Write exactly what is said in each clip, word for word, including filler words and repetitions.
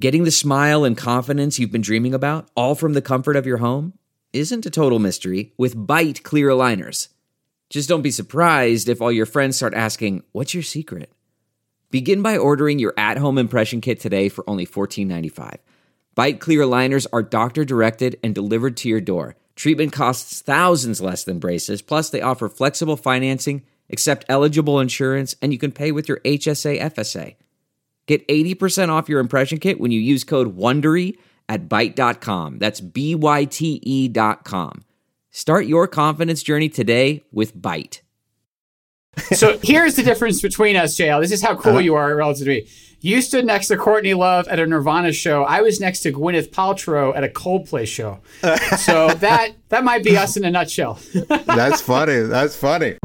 Getting the smile and confidence you've been dreaming about, all from the comfort of your home, isn't a total mystery with Byte clear aligners. Just don't be surprised if all your friends start asking, "What's your secret?" Begin by ordering your at-home impression kit today for only fourteen ninety-five. Byte clear aligners are doctor-directed and delivered to your door. Treatment costs thousands less than braces, plus they offer flexible financing, accept eligible insurance, and you can pay with your H S A F S A. Get eighty percent off your impression kit when you use code WONDERY at byte dot com. That's B Y T E dot com. Start your confidence journey today with Byte. So here's the difference between us, J L. This is how cool uh-huh. you are relative to me. You stood next to Courtney Love at a Nirvana show. I was next to Gwyneth Paltrow at a Coldplay show. So that that might be us in a nutshell. That's funny. That's funny.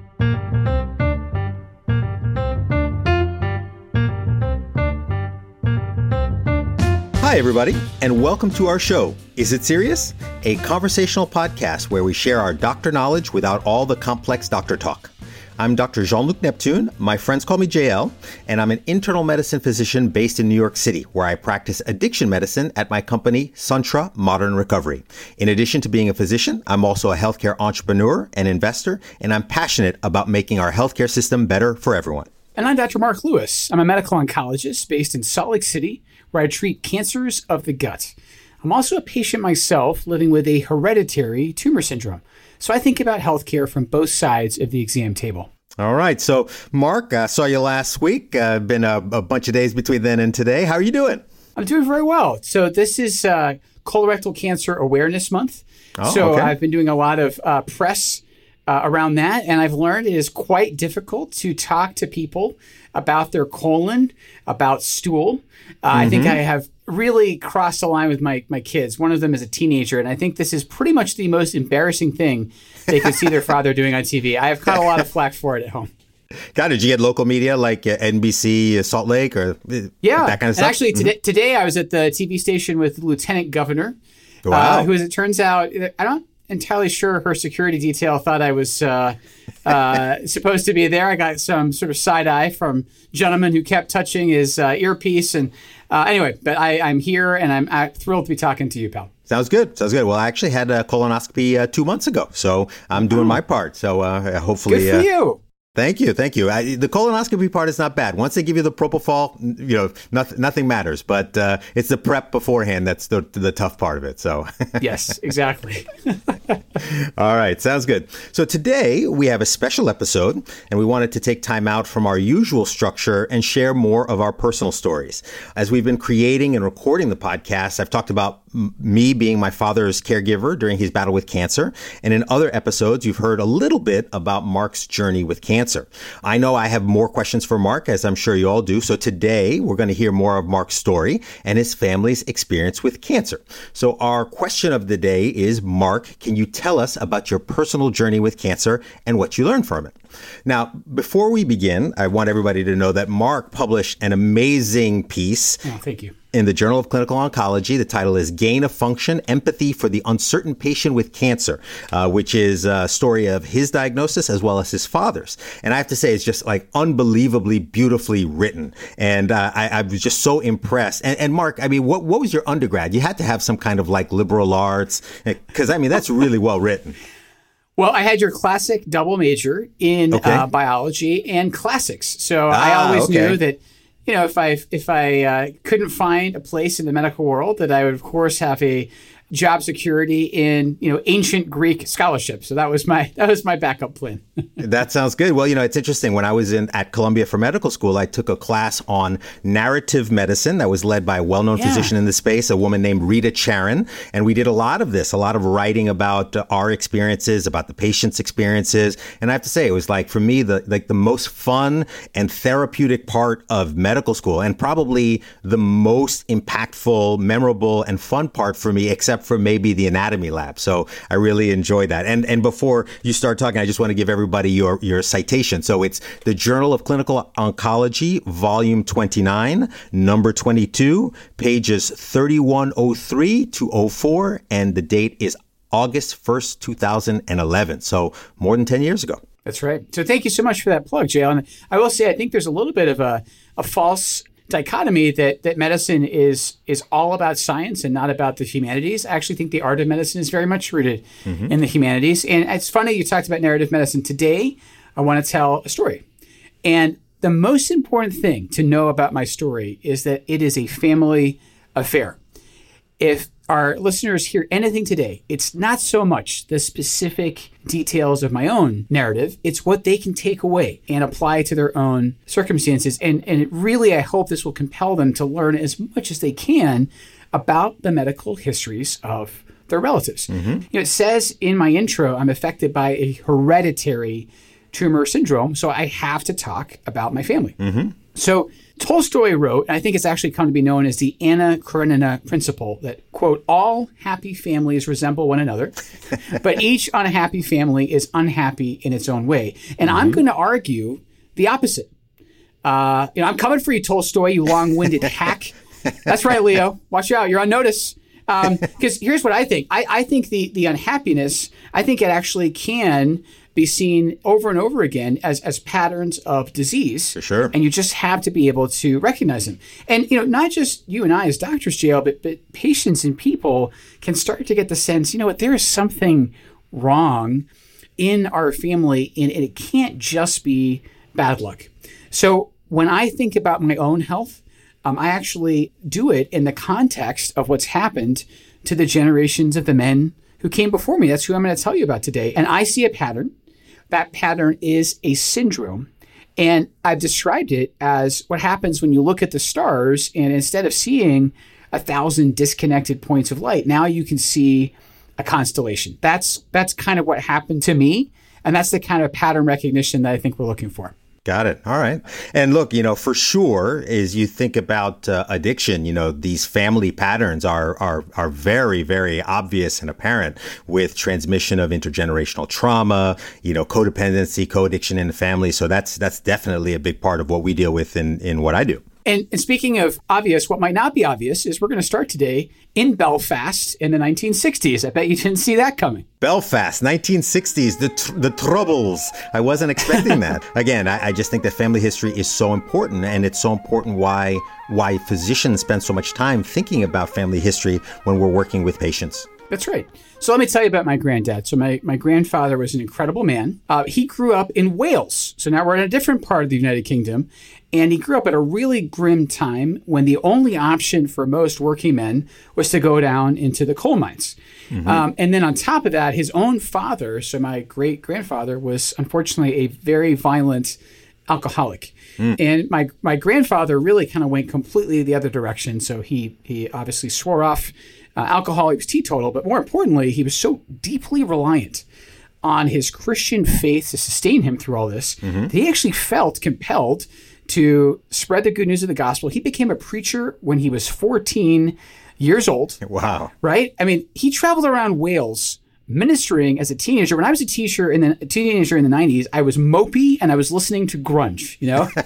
Hi, everybody, and welcome to our show, Is It Serious? A conversational podcast where we share our doctor knowledge without all the complex doctor talk. I'm Doctor Jean-Luc Neptune. My friends call me J L, and I'm an internal medicine physician based in New York City, where I practice addiction medicine at my company, Suntra Modern Recovery. In addition to being a physician, I'm also a healthcare entrepreneur and investor, and I'm passionate about making our healthcare system better for everyone. And I'm Doctor Mark Lewis. I'm a medical oncologist based in Salt Lake City, where I treat cancers of the gut. I'm also a patient myself living with a hereditary tumor syndrome. So I think about healthcare from both sides of the exam table. All right. So, Mark, I saw you last week. Uh, been a, a bunch of days between then and today. How are you doing? I'm doing very well. So this is uh, Colorectal Cancer Awareness Month. Oh, so okay. I've been doing a lot of uh, press uh, around that. And I've learned it is quite difficult to talk to people about their colon, about stool. Uh, mm-hmm. I think I have really crossed the line with my, my kids. One of them is a teenager, and I think this is pretty much the most embarrassing thing they could see their father doing on T V. I have caught a lot of flack for it at home. God, did you get local media like uh, N B C, uh, Salt Lake, or uh, yeah. that kind of stuff? And actually, today, mm-hmm. today I was at the T V station with Lieutenant Governor, wow. uh, who, as it turns out, I don't entirely sure her security detail thought I was uh, uh, supposed to be there. I got some sort of side eye from gentleman who kept touching his uh, earpiece. And uh, anyway, but I, I'm here and I'm uh, thrilled to be talking to you, pal. Sounds good. Sounds good. Well, I actually had a colonoscopy uh, two months ago, so I'm doing oh. my part. So uh, hopefully, good for uh, you. Thank you. Thank you. I, the colonoscopy part is not bad. Once they give you the propofol, you know, nothing, nothing matters. But uh, it's the prep beforehand that's the the tough part of it. So yes, exactly. All right. Sounds good. So today we have a special episode, and we wanted to take time out from our usual structure and share more of our personal stories. As we've been creating and recording the podcast, I've talked about m- me being my father's caregiver during his battle with cancer. And in other episodes, you've heard a little bit about Mark's journey with cancer. I know I have more questions for Mark, as I'm sure you all do. So today we're going to hear more of Mark's story and his family's experience with cancer. So our question of the day is, Mark, can you tell us about your personal journey with cancer and what you learned from it? Now, before we begin, I want everybody to know that Mark published an amazing piece. Oh, thank you. In the Journal of Clinical Oncology. The title is Gain of Function, Empathy for the Uncertain Patient with Cancer, uh, which is a story of his diagnosis as well as his father's. And I have to say, it's just like unbelievably beautifully written. And uh, I, I was just so impressed. And, and Mark, I mean, what, what was your undergrad? You had to have some kind of like liberal arts, because I mean, that's really well written. Well, I had your classic double major in okay. uh, biology and classics. So ah, I always okay. knew that, you know, if I if I uh, couldn't find a place in the medical world, that I would, of course, have a job security in, you know, ancient Greek scholarship. So that was my that was my backup plan. That sounds good. Well, you know, it's interesting. When I was in at Columbia for medical school, I took a class on narrative medicine that was led by a well-known yeah. physician in the space, a woman named Rita Charon. And we did a lot of this, a lot of writing about uh, our experiences, about the patient's experiences. And I have to say, it was like, for me, the like the most fun and therapeutic part of medical school, and probably the most impactful, memorable, and fun part for me, except for maybe the anatomy lab. So I really enjoyed that. And and before you start talking, I just want to give everybody your, your citation. So it's the Journal of Clinical Oncology, volume twenty-nine, number twenty-two, pages thirty-one oh three to oh four, and the date is August first, two thousand eleven. So more than ten years ago. That's right. So thank you so much for that plug, J L. And I will say, I think there's a little bit of a, a false dichotomy that that medicine is is all about science and not about the humanities. I actually think the art of medicine is very much rooted mm-hmm. in the humanities. And it's funny you talked about narrative medicine. Today, I want to tell a story. And the most important thing to know about my story is that it is a family affair. If our listeners hear anything today, it's not so much the specific details of my own narrative. It's what they can take away and apply to their own circumstances. And, and it really, I hope this will compel them to learn as much as they can about the medical histories of their relatives. Mm-hmm. You know, it says in my intro, I'm affected by a hereditary tumor syndrome, so I have to talk about my family. Mm-hmm. So Tolstoy wrote, and I think it's actually come to be known as the Anna Karenina principle, that, quote, all happy families resemble one another, but each unhappy family is unhappy in its own way. And mm-hmm. I'm going to argue the opposite. Uh, you know, I'm coming for you, Tolstoy, you long-winded hack. That's right, Leo. Watch out. You're on notice. Because um, here's what I think. I, I think the the unhappiness, I think it actually can be seen over and over again as as patterns of disease. For sure. And you just have to be able to recognize them. And, you know, not just you and I as doctors, J L, but, but patients and people can start to get the sense, you know what, there is something wrong in our family, and it can't just be bad luck. So when I think about my own health, um, I actually do it in the context of what's happened to the generations of the men who came before me. That's who I'm going to tell you about today. And I see a pattern. That pattern is a syndrome. And I've described it as what happens when you look at the stars, and instead of seeing a thousand disconnected points of light, now you can see a constellation. That's that's kind of what happened to me. And that's the kind of pattern recognition that I think we're looking for. Got it. All right. And look, you know, for sure, as you think about uh, addiction, you know, these family patterns are are are very, very obvious and apparent with transmission of intergenerational trauma, you know, codependency, co-addiction in the family. So that's that's definitely a big part of what we deal with in, in what I do. And, and speaking of obvious, what might not be obvious is we're going to start today in Belfast in the nineteen sixties. I bet you didn't see that coming. Belfast, nineteen sixties, the tr- the Troubles. I wasn't expecting that. Again, I, I just think that family history is so important, and it's so important why why physicians spend so much time thinking about family history when we're working with patients. That's right. So let me tell you about my granddad. So my, my grandfather was an incredible man. Uh, he grew up in Wales. So now we're in a different part of the United Kingdom. And he grew up at a really grim time when the only option for most working men was to go down into the coal mines. Mm-hmm. Um, and then on top of that, his own father, so my great-grandfather, was unfortunately a very violent alcoholic. Mm. And my my grandfather really kind of went completely the other direction. So he he obviously swore off uh, alcohol. He was teetotal. But more importantly, he was so deeply reliant on his Christian faith to sustain him through all this mm-hmm. that he actually felt compelled to spread the good news of the gospel. He became a preacher when he was fourteen years old. Wow. Right? I mean, he traveled around Wales ministering as a teenager. When I was a teacher in the a teenager in the nineties, I was mopey and I was listening to grunge, you know?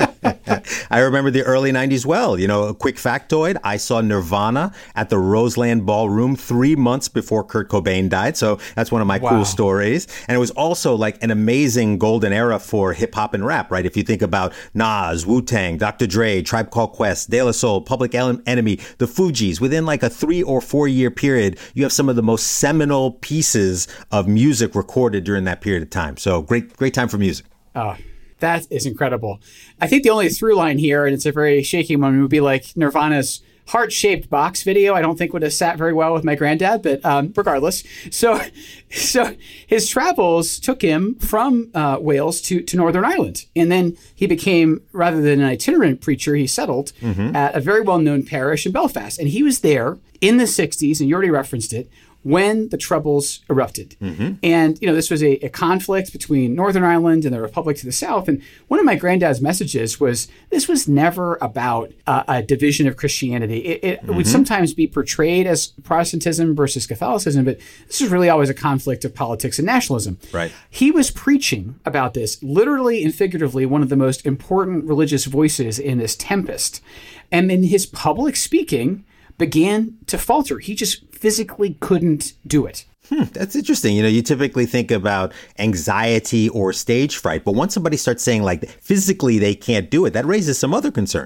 I remember the early nineties well. You know, a quick factoid, I saw Nirvana at the Roseland Ballroom three months before Kurt Cobain died. So that's one of my wow. cool stories. And it was also like an amazing golden era for hip hop and rap, right? If you think about Nas, Wu-Tang, Doctor Dre, Tribe Called Quest, De La Soul, Public Enemy, the Fugees, within like a three or four year period, you have some of the most seminal pieces of music recorded during that period of time. So great, great time for music. Oh, that is incredible. I think the only through line here, and it's a very shaky one, would be like Nirvana's heart-shaped box video. I don't think would have sat very well with my granddad, but um, regardless. So so his travels took him from uh, Wales to, to Northern Ireland. And then he became, rather than an itinerant preacher, he settled mm-hmm. at a very well-known parish in Belfast. And he was there in the sixties, and you already referenced it, when the Troubles erupted. Mm-hmm. And, you know, this was a, a conflict between Northern Ireland and the Republic to the south. And one of my granddad's messages was, this was never about uh, a division of Christianity. It, it mm-hmm. would sometimes be portrayed as Protestantism versus Catholicism, but this was really always a conflict of politics and nationalism. Right. He was preaching about this, literally and figuratively, one of the most important religious voices in this tempest. And in his public speaking, began to falter. He just physically couldn't do it. Hmm, that's interesting. You know, you typically think about anxiety or stage fright, but once somebody starts saying like physically they can't do it, that raises some other concerns.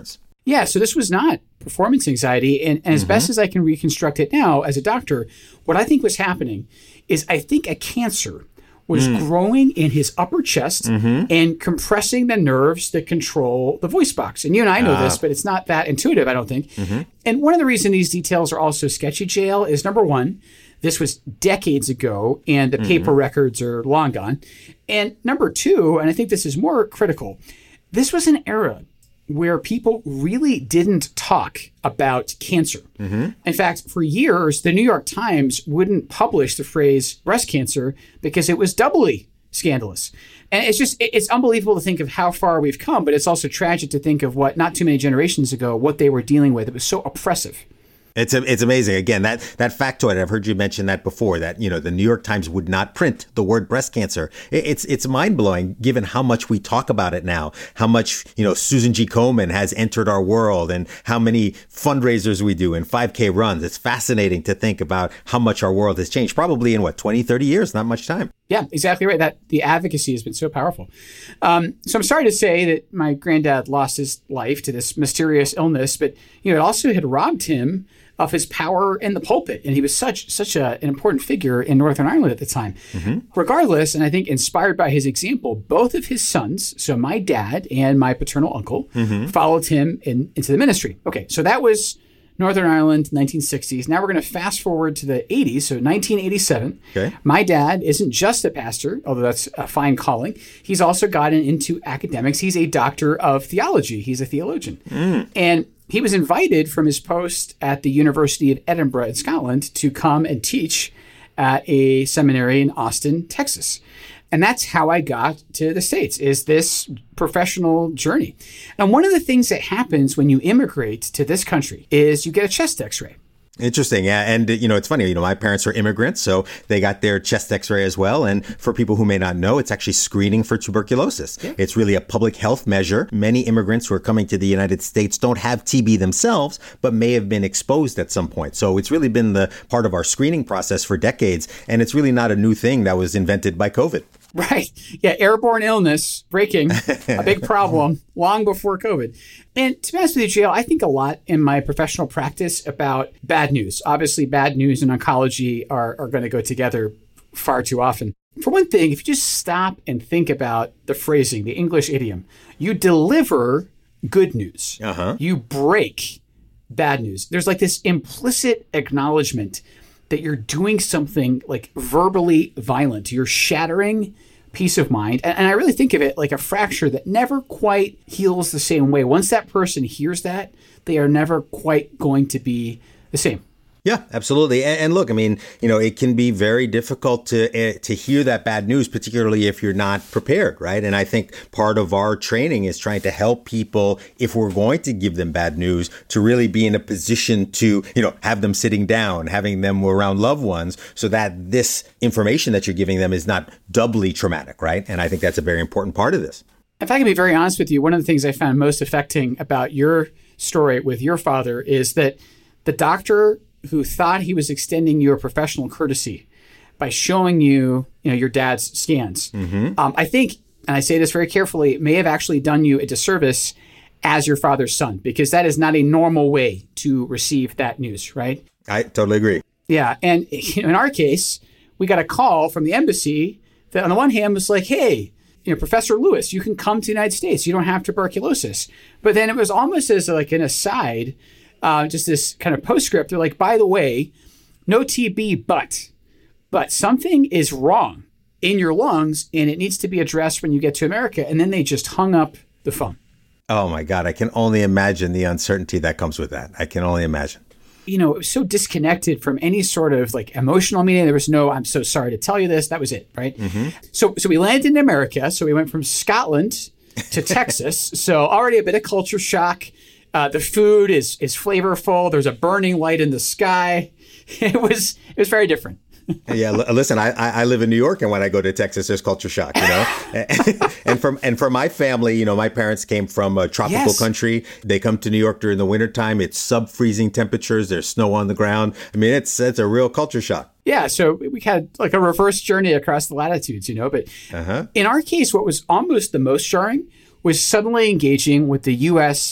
Yeah, so this was not performance anxiety. And, and as mm-hmm. best as I can reconstruct it now as a doctor, what I think was happening is I think a cancer was mm. growing in his upper chest mm-hmm. and compressing the nerves that control the voice box. And you and I know uh. this, but it's not that intuitive, I don't think. Mm-hmm. And one of the reasons these details are also sketchy, J L, is number one, this was decades ago and the mm-hmm. paper records are long gone. And number two, and I think this is more critical, this was an era where people really didn't talk about cancer. Mm-hmm. In fact, for years, the New York Times wouldn't publish the phrase breast cancer because it was doubly scandalous. And it's just, it's unbelievable to think of how far we've come, but it's also tragic to think of what, not too many generations ago, what they were dealing with. It was so oppressive. It's it's amazing. Again, that that factoid, I've heard you mention that before, that, you know, the New York Times would not print the word breast cancer. It's it's mind-blowing given how much we talk about it now, how much, you know, Susan G. Komen has entered our world and how many fundraisers we do and five K runs. It's fascinating to think about how much our world has changed, probably in what, twenty, thirty years, not much time. Yeah, exactly right. That the advocacy has been so powerful. Um, so I'm sorry to say that my granddad lost his life to this mysterious illness, but, you know, it also had robbed him of his power in the pulpit. And he was such such a, an important figure in Northern Ireland at the time. Mm-hmm. Regardless, and I think inspired by his example, both of his sons, so my dad and my paternal uncle, mm-hmm. followed him in, into the ministry. Okay, so that was Northern Ireland, nineteen sixties. Now we're going to fast forward to the eighties, so nineteen eighty-seven. Okay. My dad isn't just a pastor, although that's a fine calling. He's also gotten into academics. He's a doctor of theology. He's a theologian. Mm. And he was invited from his post at the University of Edinburgh in Scotland to come and teach at a seminary in Austin, Texas. And that's how I got to the States, is this professional journey. And one of the things that happens when you immigrate to this country is you get a chest x-ray. Interesting. Yeah. And, you know, it's funny, you know, my parents are immigrants, so they got their chest x-ray as well. And for people who may not know, it's actually screening for tuberculosis. Yeah. It's really a public health measure. Many immigrants who are coming to the United States don't have T B themselves, but may have been exposed at some point. So it's really been the part of our screening process for decades. And it's really not a new thing that was invented by COVID. Right. Yeah. Airborne illness, breaking, a big problem long before COVID. And to be honest with you, J L, I think a lot in my professional practice about bad news. Obviously, bad news and oncology are, are going to go together far too often. For one thing, if you just stop and think about the phrasing, the English idiom, you deliver good news. Uh-huh. You break bad news. There's like this implicit acknowledgement that you're doing something like verbally violent. You're shattering peace of mind. And, and I really think of it like a fracture that never quite heals the same way. Once that person hears that, they are never quite going to be the same. Yeah, absolutely. And, and look, I mean, you know, it can be very difficult to uh, to hear that bad news, particularly if you're not prepared, right? And I think part of our training is trying to help people, if we're going to give them bad news, to really be in a position to, you know, have them sitting down, having them around loved ones, so that this information that you're giving them is not doubly traumatic, right? And I think that's a very important part of this. If I can be very honest with you, one of the things I found most affecting about your story with your father is that the doctor who thought he was extending you a professional courtesy by showing you, you know, your dad's scans. Mm-hmm. Um, I think, and I say this very carefully, may have actually done you a disservice as your father's son, because that is not a normal way to receive that news, right? I totally agree. Yeah. And in our case, we got a call from the embassy that on the one hand was like, hey, you know, Professor Lewis, you can come to the United States. You don't have tuberculosis. But then it was almost as like an aside, Uh, just this kind of postscript. They're like, by the way, no T B, but, but something is wrong in your lungs and it needs to be addressed when you get to America. And then they just hung up the phone. Oh my God. I can only imagine the uncertainty that comes with that. I can only imagine. You know, it was so disconnected from any sort of like emotional meaning. There was no, I'm so sorry to tell you this. That was it, right? Mm-hmm. So, so we landed in America. So we went from Scotland to Texas. So already a bit of culture shock. Uh, the food is is flavorful. There's a burning light in the sky. It was it was very different. Yeah, l- listen, I, I live in New York, and when I go to Texas, there's culture shock, you know. and from and for my family, you know, my parents came from a tropical yes. country. They come to New York during the wintertime. It's sub-freezing temperatures. There's snow on the ground. I mean, it's it's a real culture shock. Yeah, so we had like a reverse journey across the latitudes, you know. But uh-huh. in our case, what was almost the most jarring was suddenly engaging with the U S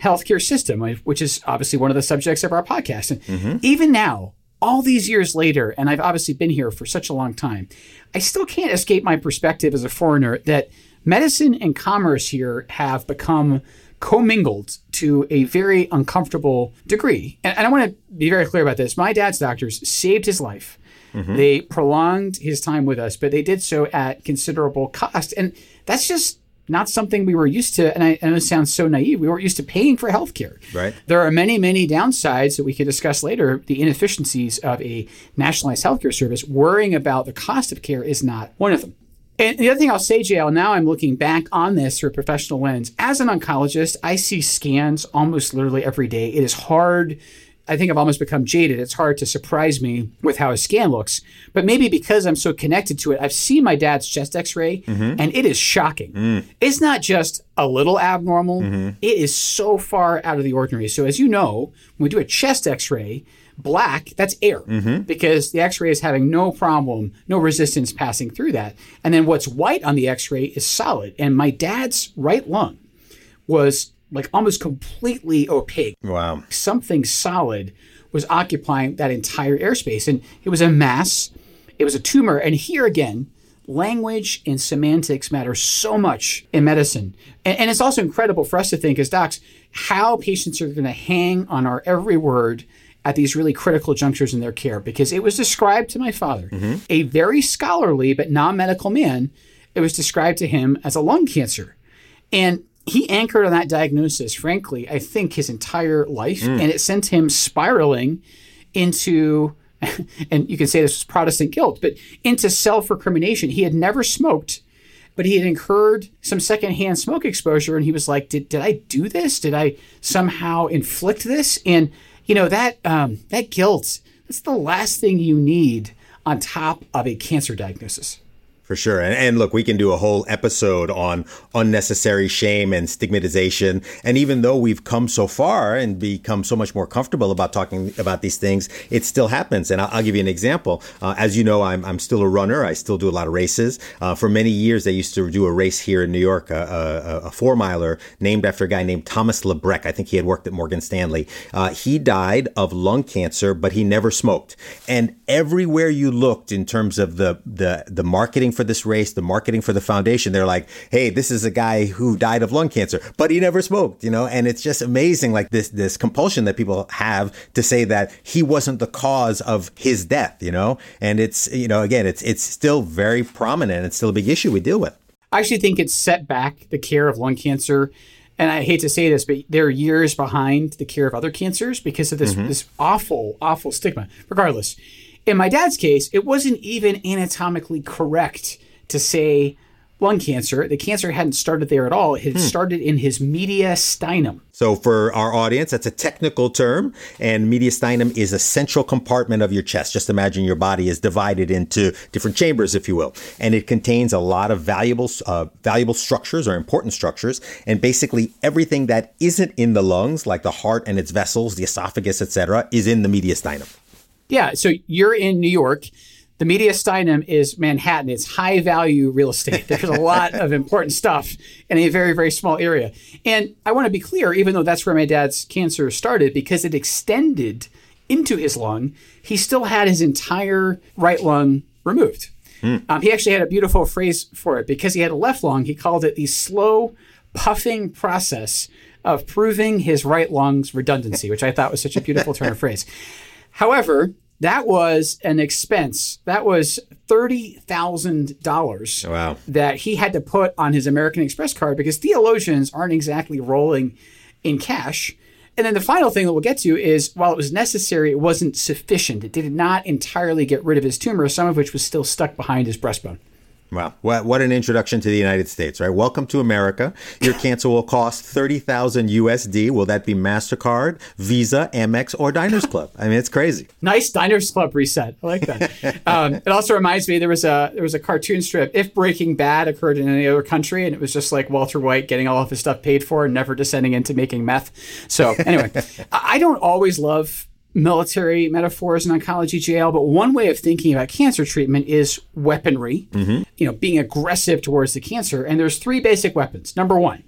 healthcare system, which is obviously one of the subjects of our podcast. And mm-hmm. even now, all these years later, and I've obviously been here for such a long time, I still can't escape my perspective as a foreigner that medicine and commerce here have become commingled to a very uncomfortable degree. And, and I want to be very clear about this. My dad's doctors saved his life. Mm-hmm. They prolonged his time with us, but they did so at considerable cost. And that's just not something we were used to. And I, I know it sounds so naive. We weren't used to paying for healthcare. Right. There are many, many downsides that we could discuss later. The inefficiencies of a nationalized healthcare service. Worrying about the cost of care is not one of them. And the other thing I'll say, J L, now I'm looking back on this through a professional lens. As an oncologist, I see scans almost literally every day. It is hard. I think I've almost become jaded. It's hard to surprise me with how a scan looks. But maybe because I'm so connected to it, I've seen my dad's chest x-ray, mm-hmm. and it is shocking. Mm. It's not just a little abnormal. Mm-hmm. It is so far out of the ordinary. So as you know, when we do a chest x-ray, black, that's air, mm-hmm. because the x-ray is having no problem, no resistance passing through that. And then what's white on the x-ray is solid. And my dad's right lung was like almost completely opaque. Wow. Something solid was occupying that entire airspace. And it was a mass. It was a tumor. And here again, language and semantics matter so much in medicine. And, and it's also incredible for us to think as docs how patients are going to hang on our every word at these really critical junctures in their care, because it was described to my father, mm-hmm. a very scholarly but non-medical man. It was described to him as a lung cancer. And he anchored on that diagnosis, frankly, I think his entire life, mm. and it sent him spiraling into, and you can say this was Protestant guilt, but into self-recrimination. He had never smoked, but he had incurred some secondhand smoke exposure, and he was like, did, did I do this? Did I somehow inflict this? And, you know, that um, that guilt, that's the last thing you need on top of a cancer diagnosis. For sure. And, and look, we can do a whole episode on unnecessary shame and stigmatization. And even though we've come so far and become so much more comfortable about talking about these things, it still happens. And I'll, I'll give you an example. Uh, as you know, I'm, I'm still a runner. I still do a lot of races. Uh, for many years, I used to do a race here in New York, a, a, a four miler named after a guy named Thomas Lebrecht. I think he had worked at Morgan Stanley. Uh, he died of lung cancer, but he never smoked. And everywhere you looked in terms of the, the, the marketing for this race, the marketing for the foundation, they're like, hey, this is a guy who died of lung cancer, but he never smoked, you know? And it's just amazing, like this, this compulsion that people have to say that he wasn't the cause of his death, you know? And it's, you know, again, it's, it's still very prominent. It's still a big issue we deal with. I actually think it's set back the care of lung cancer. And I hate to say this, but they're years behind the care of other cancers because of this, mm-hmm. this awful, awful stigma. Regardless, in my dad's case, it wasn't even anatomically correct to say lung cancer. The cancer hadn't started there at all. It had hmm. started in his mediastinum. So for our audience, that's a technical term. And mediastinum is a central compartment of your chest. Just imagine your body is divided into different chambers, if you will. And it contains a lot of valuable, uh, valuable structures or important structures. And basically everything that isn't in the lungs, like the heart and its vessels, the esophagus, et cetera, is in the mediastinum. Yeah, so you're in New York. The mediastinum is Manhattan. It's high value real estate. There's a lot of important stuff in a very, very small area. And I want to be clear, even though that's where my dad's cancer started, because it extended into his lung, he still had his entire right lung removed. Hmm. Um, he actually had a beautiful phrase for it. Because he had a left lung, he called it the slow puffing process of proving his right lung's redundancy, which I thought was such a beautiful turn of phrase. However, that was an expense. That was thirty thousand dollars wow. that he had to put on his American Express card because theologians aren't exactly rolling in cash. And then the final thing that we'll get to is, while it was necessary, it wasn't sufficient. It did not entirely get rid of his tumor, some of which was still stuck behind his breastbone. Wow. What, what an introduction to the United States, right? Welcome to America. Your cancer will cost thirty thousand U S D. Will that be MasterCard, Visa, Amex, or Diners Club? I mean, it's crazy. Nice Diners Club reset. I like that. um, it also reminds me, there was a there was a cartoon strip, if Breaking Bad occurred in any other country, and it was just like Walter White getting all of his stuff paid for and never descending into making meth. So anyway, I don't always love military metaphors in oncology, J L, but one way of thinking about cancer treatment is weaponry, mm-hmm. you know, being aggressive towards the cancer. And there's three basic weapons. Number one,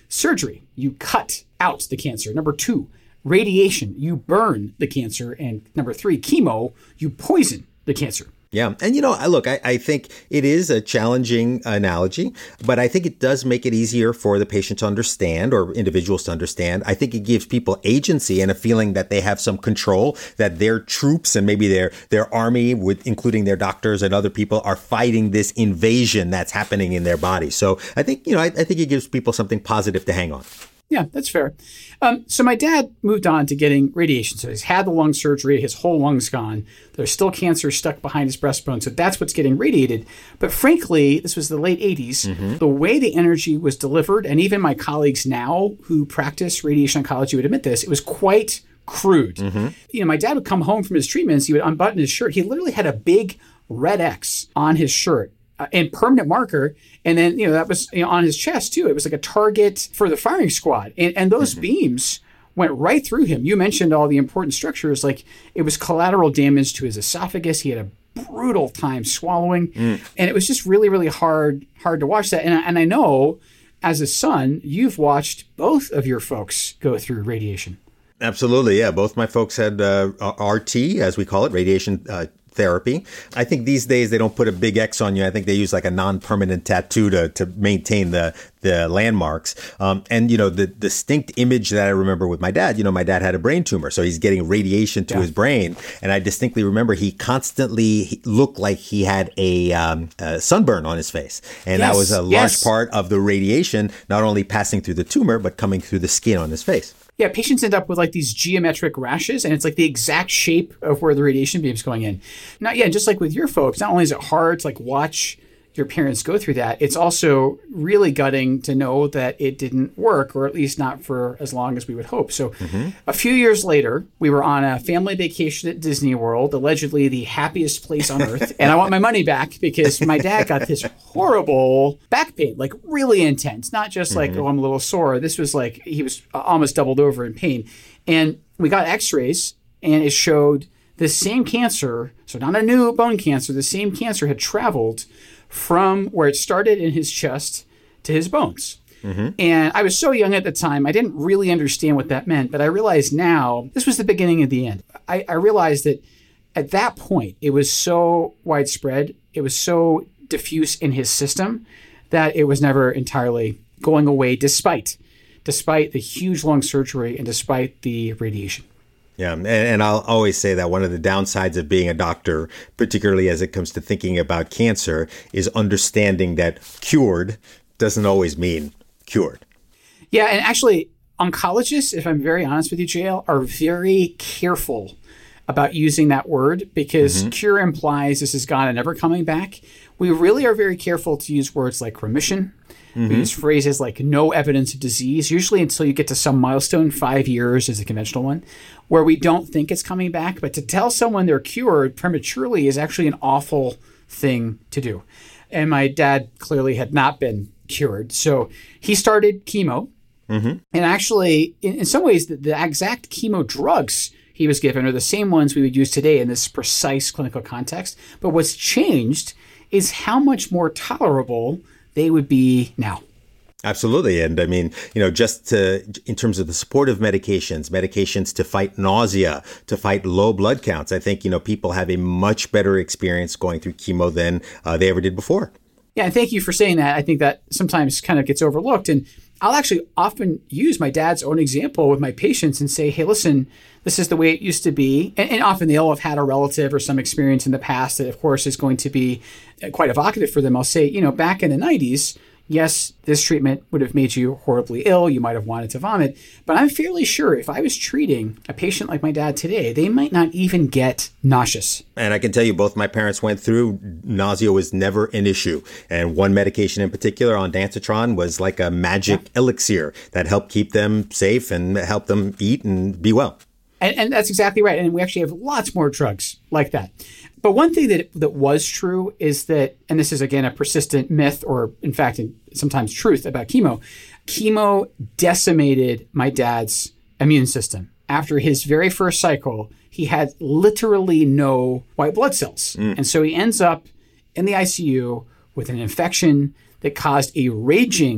surgery, you cut out the cancer. Number two, radiation, you burn the cancer. And number three, chemo, you poison the cancer. Yeah. And, you know, look, I, I think it is a challenging analogy, but I think it does make it easier for the patient to understand or individuals to understand. I think it gives people agency and a feeling that they have some control, that their troops and maybe their their army, with including their doctors and other people, are fighting this invasion that's happening in their body. So I think, you know, I, I think it gives people something positive to hang on. Yeah, that's fair. Um, so my dad moved on to getting radiation. So he's had the lung surgery, his whole lung's gone. There's still cancer stuck behind his breastbone. So that's what's getting radiated. But frankly, this was the late eighties. Mm-hmm. The way the energy was delivered, and even my colleagues now who practice radiation oncology would admit this, it was quite crude. Mm-hmm. You know, my dad would come home from his treatments, he would unbutton his shirt. He literally had a big red X on his shirt. Uh, and permanent marker. And then, you know, that was, you know, on his chest too. It was like a target for the firing squad. And, and those mm-hmm. beams went right through him. You mentioned all the important structures. Like, it was collateral damage to his esophagus. He had a brutal time swallowing. Mm. And it was just really, really hard, hard to watch that. And, and I know as a son, you've watched both of your folks go through radiation. Absolutely. Yeah. Both my folks had uh, R T, as we call it, radiation uh, therapy. I think these days they don't put a big X on you. I think they use like a non-permanent tattoo to, to maintain the the landmarks. Um, and, you know, the distinct image that I remember with my dad, you know, my dad had a brain tumor, so he's getting radiation to yeah. his brain. And I distinctly remember he constantly looked like he had a, um, a sunburn on his face. And yes. that was a large yes. part of the radiation, not only passing through the tumor, but coming through the skin on his face. Yeah, patients end up with like these geometric rashes, and it's like the exact shape of where the radiation beam's going in. Now, yeah, just like with your folks, not only is it hard to like watch your parents go through that, it's also really gutting to know that it didn't work, or at least not for as long as we would hope. So mm-hmm. a few years later, we were on a family vacation at Disney World, allegedly the happiest place on earth. And I want my money back because my dad got this horrible back pain, like really intense, not just like, mm-hmm. oh, I'm a little sore. This was like he was almost doubled over in pain. And we got x-rays and it showed the same cancer, so not a new bone cancer, the same cancer had traveled from where it started in his chest to his bones. Mm-hmm. And I was so young at the time, I didn't really understand what that meant. But I realize now, this was the beginning of the end. I, I realized that at that point, it was so widespread, it was so diffuse in his system that it was never entirely going away, despite, despite the huge lung surgery and despite the radiation. Yeah, and, and I'll always say that one of the downsides of being a doctor, particularly as it comes to thinking about cancer, is understanding that cured doesn't always mean cured. Yeah, and actually, oncologists, if I'm very honest with you, J L, are very careful about using that word because mm-hmm. cure implies this is gone and never coming back. We really are very careful to use words like remission. Mm-hmm. We use phrases like no evidence of disease, usually until you get to some milestone. Five years is a conventional one, where we don't think it's coming back. But to tell someone they're cured prematurely is actually an awful thing to do. And my dad clearly had not been cured. So he started chemo. Mm-hmm. And actually, in, in some ways, the, the exact chemo drugs he was given are the same ones we would use today in this precise clinical context. But what's changed is how much more tolerable they would be now. Absolutely. And I mean, you know, just to, in terms of the supportive medications, medications to fight nausea, to fight low blood counts, I think, you know, people have a much better experience going through chemo than uh, they ever did before. Yeah. And thank you for saying that. I think that sometimes kind of gets overlooked. And I'll actually often use my dad's own example with my patients and say, hey, listen, this is the way it used to be. And, and often they'll have had a relative or some experience in the past that, of course, is going to be quite evocative for them. I'll say, you know, back in the nineties, yes, this treatment would have made you horribly ill. You might have wanted to vomit. But I'm fairly sure if I was treating a patient like my dad today, they might not even get nauseous. And I can tell you both my parents went through, nausea was never an issue. And one medication in particular, ondansetron, was like a magic yeah. elixir that helped keep them safe and help them eat and be well. And, and that's exactly right. And we actually have lots more drugs like that. But one thing that that was true is that, and this is, again, a persistent myth or, in fact, sometimes truth about chemo, chemo decimated my dad's immune system. After his very first cycle, he had literally no white blood cells. Mm. And so he ends up in the I C U with an infection that caused a raging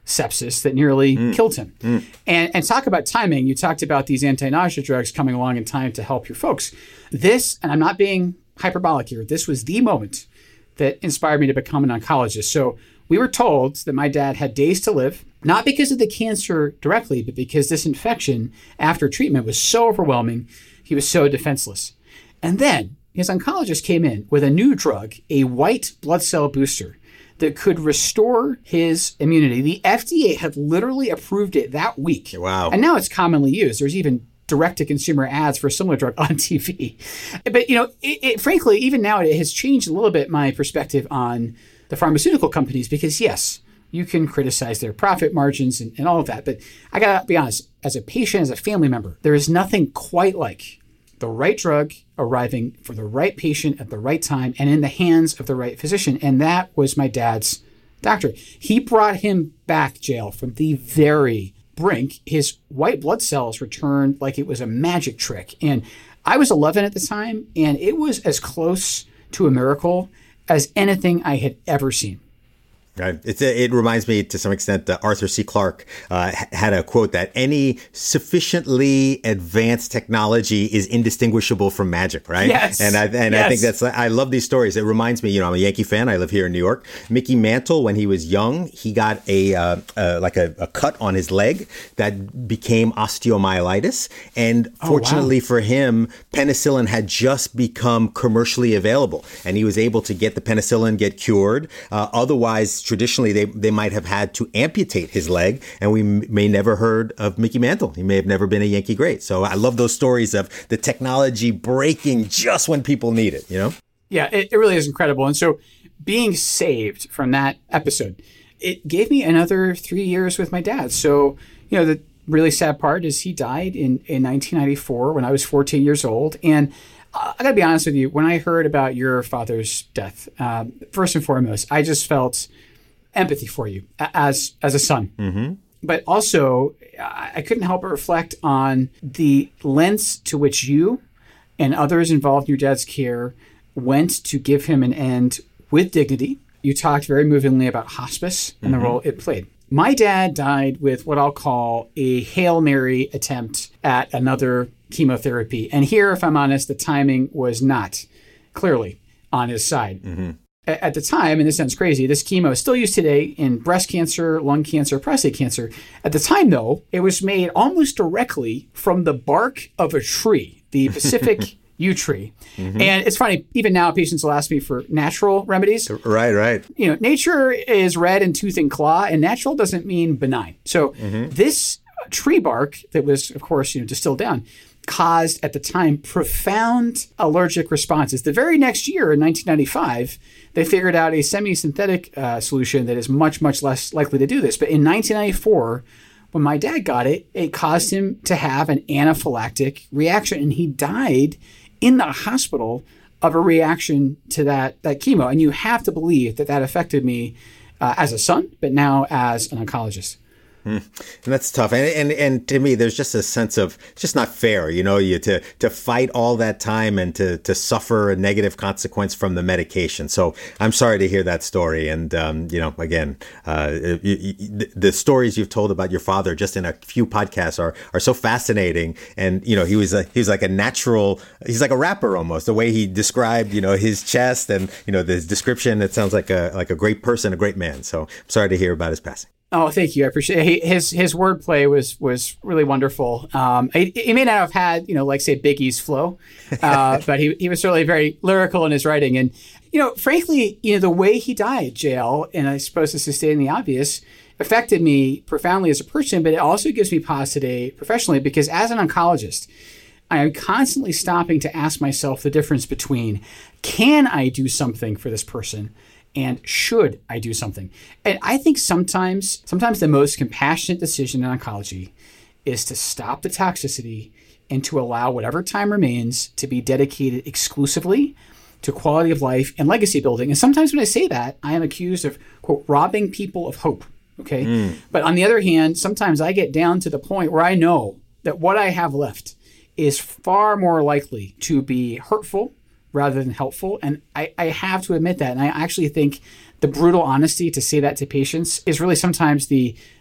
sepsis that nearly Mm. killed him. Mm. And, and talk about timing. You talked about these anti-nausea drugs coming along in time to help your folks. This, and I'm not being hyperbolic here, this was the moment that inspired me to become an oncologist. So we were told that my dad had days to live, not because of the cancer directly, but because this infection after treatment was so overwhelming, he was so defenseless. And then his oncologist came in with a new drug, a white blood cell booster that could restore his immunity. The F D A had literally approved it that week. Wow. And now it's commonly used. There's even direct-to-consumer ads for a similar drug on T V. But, you know, it, it, frankly, even now it has changed a little bit my perspective on the pharmaceutical companies because, yes, you can criticize their profit margins and, and all of that. But I got to be honest, as a patient, as a family member, there is nothing quite like the right drug arriving for the right patient at the right time and in the hands of the right physician. And that was my dad's doctor. He brought him back, Jael, from the very brink. His white blood cells returned like it was a magic trick. And I was eleven at the time, and it was as close to a miracle as anything I had ever seen. Right. It's a, it reminds me to some extent that Arthur C. Clarke uh, had a quote that any sufficiently advanced technology is indistinguishable from magic, right? Yes. And I and yes. I think that's I love these stories. It reminds me, you know, I'm a Yankee fan. I live here in New York. Mickey Mantle, when he was young, he got a uh, uh, like a, a cut on his leg that became osteomyelitis, and fortunately oh, wow. for him, penicillin had just become commercially available, and he was able to get the penicillin, get cured. Uh, otherwise, traditionally, they, they might have had to amputate his leg, and we m- may never heard of Mickey Mantle. He may have never been a Yankee great. So I love those stories of the technology breaking just when people need it, you know? Yeah, it, it really is incredible. And so being saved from that episode, it gave me another three years with my dad. So, you know, the really sad part is he died in, in nineteen ninety-four when I was fourteen years old. And I got to be honest with you, when I heard about your father's death, um, first and foremost, I just felt empathy for you as as a son. Mm-hmm. But also, I couldn't help but reflect on the lengths to which you and others involved in your dad's care went to give him an end with dignity. You talked very movingly about hospice and mm-hmm. the role it played. My dad died with what I'll call a Hail Mary attempt at another chemotherapy. And here, if I'm honest, the timing was not clearly on his side. Mm-hmm. At the time, and this sounds crazy, this chemo is still used today in breast cancer, lung cancer, prostate cancer. At the time, though, it was made almost directly from the bark of a tree, the Pacific yew tree. Mm-hmm. And it's funny, even now, patients will ask me for natural remedies. Right, right. You know, nature is red in tooth and claw, and natural doesn't mean benign. So mm-hmm. this tree bark that was, of course, you know, distilled down, caused at the time profound allergic responses. The very next year, in nineteen ninety-five, they figured out a semi-synthetic uh, solution that is much, much less likely to do this. But in nineteen ninety-four, when my dad got it, it caused him to have an anaphylactic reaction, and he died in the hospital of a reaction to that, that chemo. And you have to believe that that affected me uh, as a son, but now as an oncologist. And that's tough. And, and and to me, there's just a sense of it's just not fair, you know, you to to fight all that time and to to suffer a negative consequence from the medication. So I'm sorry to hear that story. And, um, you know, again, uh, you, you, the stories you've told about your father just in a few podcasts are are so fascinating. And, you know, he was a, he was like a natural, he's like a rapper almost, the way he described, you know, his chest and, you know, his description. It sounds like a like a great person, a great man. So I'm sorry to hear about his passing. Oh, thank you. I appreciate it. His his wordplay was was really wonderful. Um, he, he may not have had, you know, like say Biggie's flow, uh, but he he was certainly very lyrical in his writing. And, you know, frankly, you know, the way he died, Jael, and I suppose this is stating the obvious, affected me profoundly as a person, but it also gives me pause today professionally because as an oncologist, I am constantly stopping to ask myself the difference between can I do something for this person and should I do something? And I think sometimes, sometimes the most compassionate decision in oncology is to stop the toxicity and to allow whatever time remains to be dedicated exclusively to quality of life and legacy building. And sometimes when I say that, I am accused of, quote, robbing people of hope. Okay. Mm. But on the other hand, sometimes I get down to the point where I know that what I have left is far more likely to be hurtful rather than helpful. And I, I have to admit that. And I actually think the brutal honesty to say that to patients is really sometimes the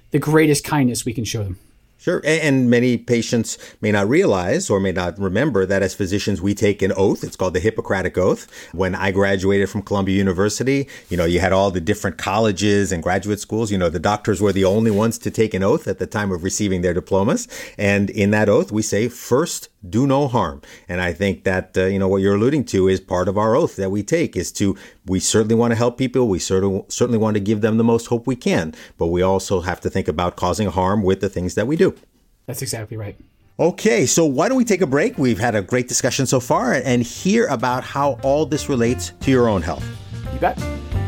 the greatest kindness we can show them. Sure. And many patients may not realize or may not remember that as physicians, we take an oath. It's called the Hippocratic Oath. When I graduated from Columbia University, you know, you had all the different colleges and graduate schools. You know, the doctors were the only ones to take an oath at the time of receiving their diplomas. And in that oath, we say, first, do no harm. And I think that, uh, you know, what you're alluding to is part of our oath that we take is to, we certainly want to help people. We certainly, certainly want to give them the most hope we can. But we also have to think about causing harm with the things that we do. That's exactly right. Okay, so why don't we take a break? We've had a great discussion so far and hear about how all this relates to your own health. You bet.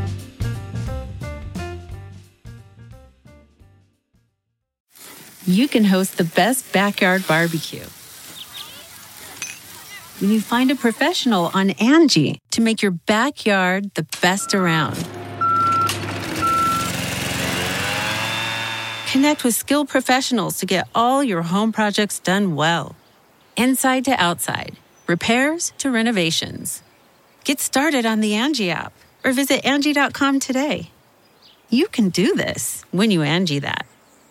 You can host the best backyard barbecue when you find a professional on Angie to make your backyard the best around. Connect with skilled professionals to get all your home projects done well. Inside to outside, repairs to renovations. Get started on the Angie app or visit Angie dot com today. You can do this when you Angie that.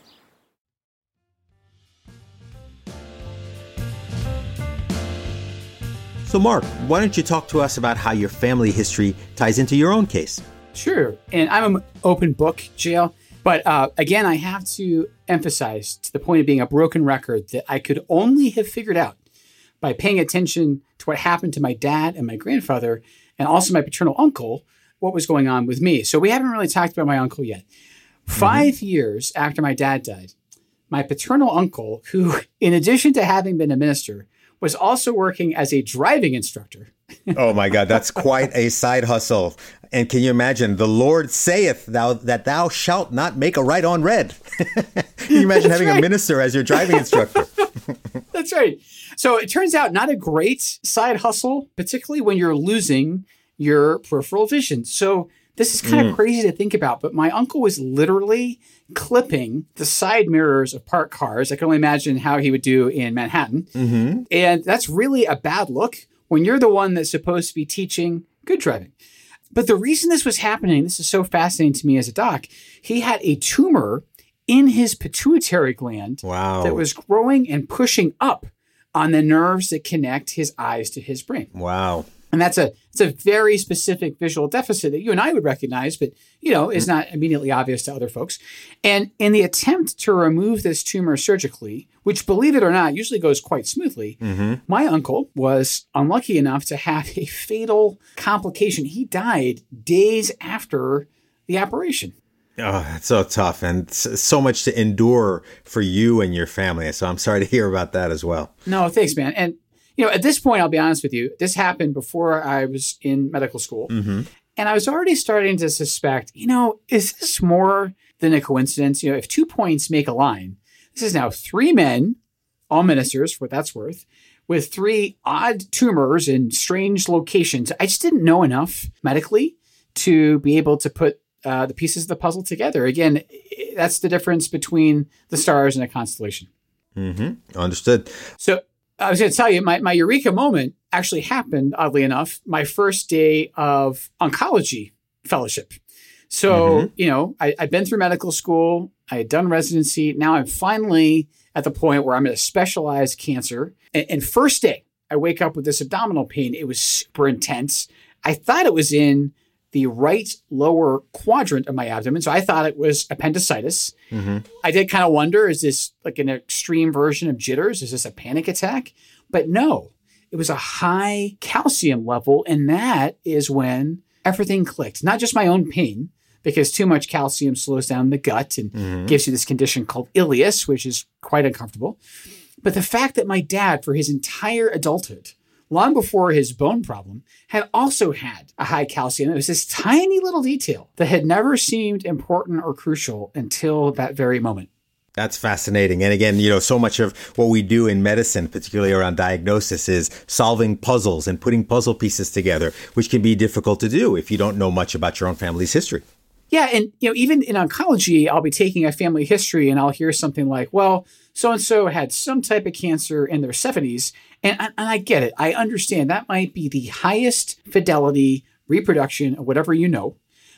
So Mark, why don't you talk to us about how your family history ties into your own case? Sure. And I'm an open book, J L. But uh, again, I have to emphasize to the point of being a broken record that I could only have figured out by paying attention to what happened to my dad and my grandfather and also my paternal uncle, what was going on with me. So we haven't really talked about my uncle yet. Five mm-hmm. years after my dad died, my paternal uncle, who in addition to having been a minister, was also working as a driving instructor. Oh my God, that's quite a side hustle. And can you imagine, the Lord saith thou that thou shalt not make a right on red. Can you imagine having right. a minister as your driving instructor? That's right. So it turns out not a great side hustle, particularly when you're losing your peripheral vision. So this is kind mm. of crazy to think about, but my uncle was literally clipping the side mirrors of parked cars. I can only imagine how he would do in Manhattan. Mm-hmm. And that's really a bad look when you're the one that's supposed to be teaching good driving. But the reason this was happening, this is so fascinating to me as a doc, he had a tumor in his pituitary gland wow. that was growing and pushing up on the nerves that connect his eyes to his brain. Wow. And that's a it's a very specific visual deficit that you and I would recognize, but, you know, is not immediately obvious to other folks. And in the attempt to remove this tumor surgically, which, believe it or not, usually goes quite smoothly, mm-hmm. my uncle was unlucky enough to have a fatal complication. He died days after the operation. Oh, that's so tough and so much to endure for you and your family. So I'm sorry to hear about that as well. No, thanks, man. And you know, at this point, I'll be honest with you, this happened before I was in medical school. Mm-hmm. And I was already starting to suspect, you know, is this more than a coincidence? You know, if two points make a line, this is now three men, all ministers, for what that's worth, with three odd tumors in strange locations. I just didn't know enough medically to be able to put uh, the pieces of the puzzle together. Again, that's the difference between the stars and a constellation. Mm-hmm. Understood. So I was going to tell you, my, my eureka moment actually happened, oddly enough, my first day of oncology fellowship. So, mm-hmm. you know, I, I'd been through medical school. I had done residency. Now I'm finally at the point where I'm going to specialize cancer. And, and first day, I wake up with this abdominal pain. It was super intense. I thought it was in the right lower quadrant of my abdomen. So I thought it was appendicitis. Mm-hmm. I did kind of wonder, is this like an extreme version of jitters? Is this a panic attack? But no, it was a high calcium level. And that is when everything clicked. Not just my own pain, because too much calcium slows down the gut and mm-hmm. gives you this condition called ileus, which is quite uncomfortable. But the fact that my dad, for his entire adulthood, long before his bone problem, had also had a high calcium. It was this tiny little detail that had never seemed important or crucial until that very moment. That's fascinating. And again, you know, so much of what we do in medicine, particularly around diagnosis, is solving puzzles and putting puzzle pieces together, which can be difficult to do if you don't know much about your own family's history. Yeah. And, you know, even in oncology, I'll be taking a family history and I'll hear something like, well, so-and-so had some type of cancer in their seventies. And, and I get it. I understand that might be the highest fidelity reproduction of whatever you know.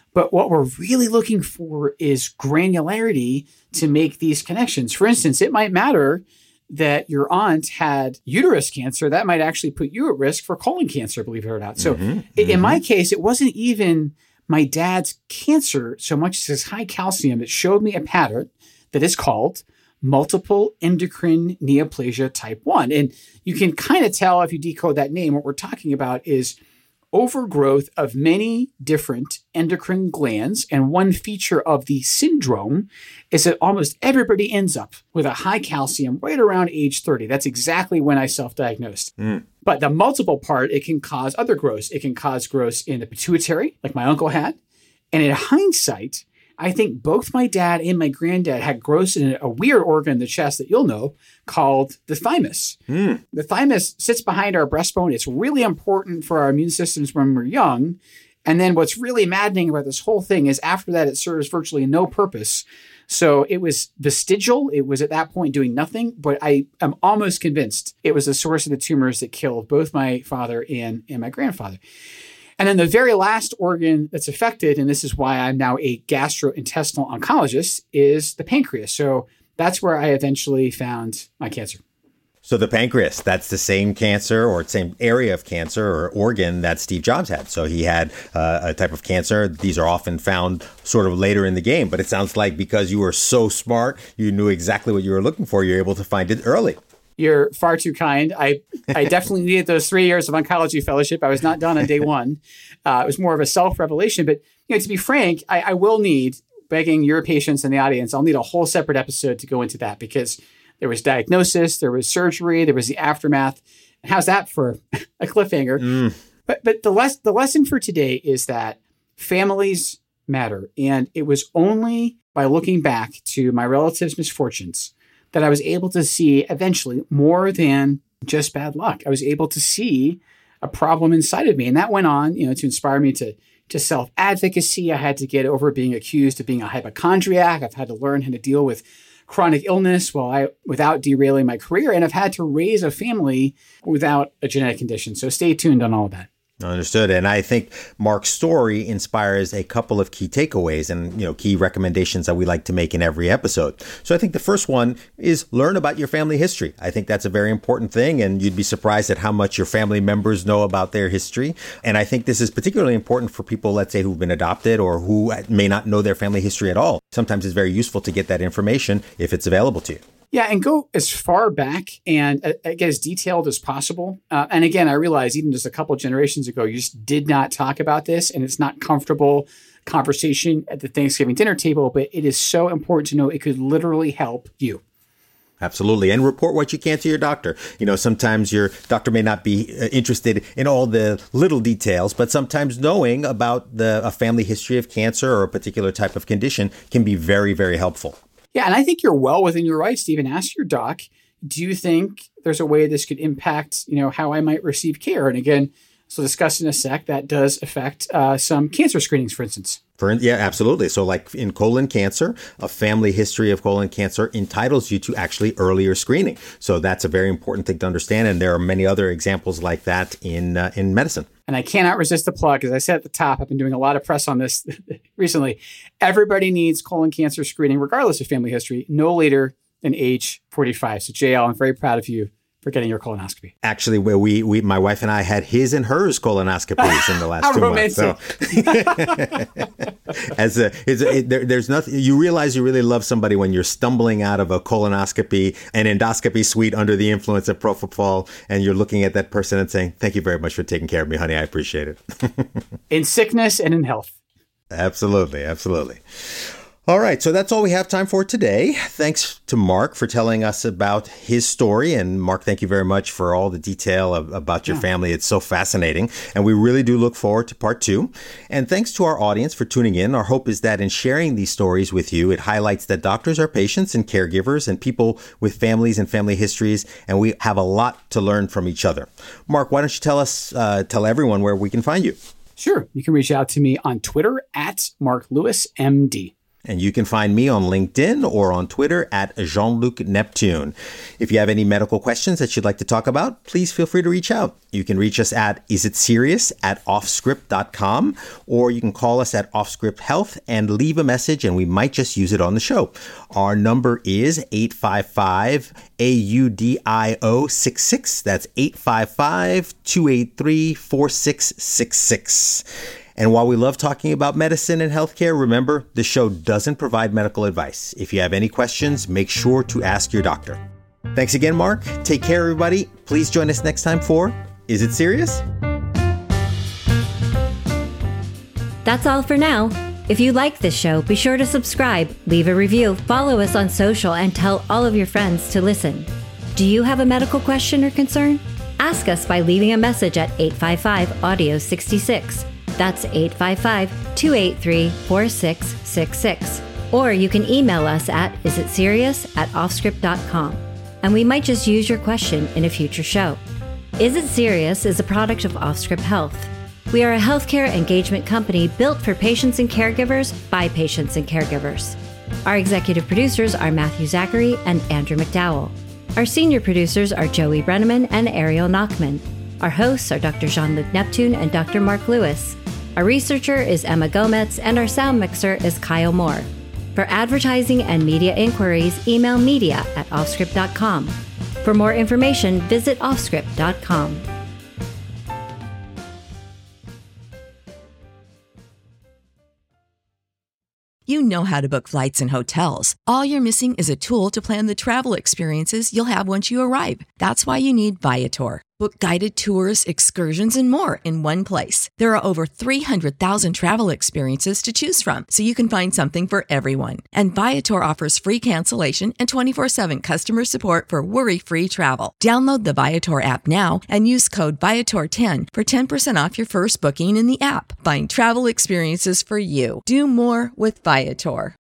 But what we're really looking for is granularity to make these connections. For instance, it might matter that your aunt had uterus cancer. That might actually put you at risk for colon cancer, believe it or not. So mm-hmm. in mm-hmm. my case, it wasn't even my dad's cancer so much as his high calcium. It showed me a pattern that is called multiple endocrine neoplasia type one. And you can kind of tell if you decode that name, what we're talking about is overgrowth of many different endocrine glands. And one feature of the syndrome is that almost everybody ends up with a high calcium right around age thirty. That's exactly when I self-diagnosed. Mm. But the multiple part, it can cause other growths. It can cause growths in the pituitary, like my uncle had. And in hindsight, I think both my dad and my granddad had growths in a weird organ in the chest that you'll know called the thymus. Mm. The thymus sits behind our breastbone. It's really important for our immune systems when we're young. And then what's really maddening about this whole thing is after that, it serves virtually no purpose. So it was vestigial. It was at that point doing nothing, but I am almost convinced it was the source of the tumors that killed both my father and, and my grandfather. And then the very last organ that's affected, and this is why I'm now a gastrointestinal oncologist, is the pancreas. So that's where I eventually found my cancer. So the pancreas, that's the same cancer or same area of cancer or organ that Steve Jobs had. So he had uh, a type of cancer. These are often found sort of later in the game. But it sounds like because you were so smart, you knew exactly what you were looking for, you're able to find it early. You're far too kind. I, I definitely needed those three years of oncology fellowship. I was not done on day one. Uh, it was more of a self-revelation. But you know, to be frank, I, I will need, begging your patience in the audience, I'll need a whole separate episode to go into that because there was diagnosis, there was surgery, there was the aftermath. How's that for a cliffhanger? Mm. But but the les- the lesson for today is that families matter. And it was only by looking back to my relatives' misfortunes that I was able to see eventually more than just bad luck. I was able to see a problem inside of me. And that went on, you know, to inspire me to, to self-advocacy. I had to get over being accused of being a hypochondriac. I've had to learn how to deal with chronic illness while I, without derailing my career. And I've had to raise a family without a genetic condition. So stay tuned on all of that. Understood. And I think Mark's story inspires a couple of key takeaways and, you know, key recommendations that we like to make in every episode. So I think the first one is learn about your family history. I think that's a very important thing. And you'd be surprised at how much your family members know about their history. And I think this is particularly important for people, let's say, who've been adopted or who may not know their family history at all. Sometimes it's very useful to get that information if it's available to you. Yeah, and go as far back and uh, get as detailed as possible. Uh, and again, I realize even just a couple of generations ago, you just did not talk about this, and it's not comfortable conversation at the Thanksgiving dinner table, but it is so important to know it could literally help you. Absolutely. And report what you can to your doctor. You know, sometimes your doctor may not be interested in all the little details, but sometimes knowing about the a family history of cancer or a particular type of condition can be very, very helpful. Yeah, and I think you're well within your rights to even ask your doc, do you think there's a way this could impact, you know, how I might receive care? And again, so discuss in a sec, that does affect uh, some cancer screenings, for instance. For, yeah, absolutely. So like in colon cancer, a family history of colon cancer entitles you to actually earlier screening. So that's a very important thing to understand. And there are many other examples like that in uh, in medicine. And I cannot resist the plug. As I said at the top, I've been doing a lot of press on this recently. Everybody needs colon cancer screening, regardless of family history, no later than age forty-five. So J L, I'm very proud of you for getting your colonoscopy. Actually, we, we, my wife and I had his and hers colonoscopies in the last How two romantic. months. So, as a, it's a, it, there, there's nothing, you realize you really love somebody when you're stumbling out of a colonoscopy, an endoscopy suite under the influence of propofol, and you're looking at that person and saying, "Thank you very much for taking care of me, honey. I appreciate it." In sickness and in health. Absolutely, absolutely. All right, so that's all we have time for today. Thanks to Mark for telling us about his story. And Mark, thank you very much for all the detail of, about your yeah. family. It's so fascinating. And we really do look forward to part two. And thanks to our audience for tuning in. Our hope is that in sharing these stories with you, it highlights that doctors are patients and caregivers and people with families and family histories. And we have a lot to learn from each other. Mark, why don't you tell us, uh, tell everyone where we can find you? Sure. You can reach out to me on Twitter at Mark Lewis, M D. And you can find me on LinkedIn or on Twitter at Jean-Luc Neptune. If you have any medical questions that you'd like to talk about, please feel free to reach out. You can reach us at isitserious at offscript dot com, or you can call us at Offscript Health and leave a message, and we might just use it on the show. Our number is eight five five A U D I O six six. That's eight five five, two eight three, four six six six. And while we love talking about medicine and healthcare, remember, the show doesn't provide medical advice. If you have any questions, make sure to ask your doctor. Thanks again, Mark. Take care, everybody. Please join us next time for Is It Serious? That's all for now. If you like this show, be sure to subscribe, leave a review, follow us on social, and tell all of your friends to listen. Do you have a medical question or concern? Ask us by leaving a message at eight five five, audio sixty-six. That's eight five five, two eight three, four six six six. Or you can email us at isitserious at offscript dot com, and we might just use your question in a future show. Is It Serious is a product of Offscript Health. We are a healthcare engagement company built for patients and caregivers by patients and caregivers. Our executive producers are Matthew Zachary and Andrew McDowell. Our senior producers are Joey Brenneman and Ariel Nachman. Our hosts are Doctor Jean-Luc Neptune and Doctor Mark Lewis. Our researcher is Emma Gomez, and our sound mixer is Kyle Moore. For advertising and media inquiries, email media at offscript dot com. For more information, visit offscript dot com. You know how to book flights and hotels. All you're missing is a tool to plan the travel experiences you'll have once you arrive. That's why you need Viator. Book guided tours, excursions, and more in one place. There are over three hundred thousand travel experiences to choose from, so you can find something for everyone. And Viator offers free cancellation and twenty-four seven customer support for worry-free travel. Download the Viator app now and use code Viator ten for ten percent off your first booking in the app. Find travel experiences for you. Do more with Viator.